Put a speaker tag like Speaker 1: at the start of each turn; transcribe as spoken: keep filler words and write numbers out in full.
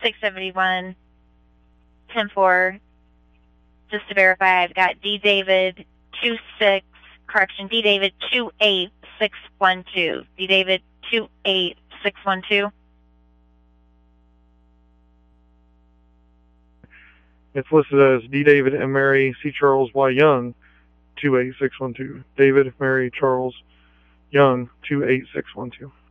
Speaker 1: six seven one, ten four. Just to verify, I've got D David two six, correction, D David two eight six one two. D David two eight six one two.
Speaker 2: It's listed as D. David and Mary C. Charles Y. Young, two eight six one two. David, Mary, Charles, Young, two eight six one two.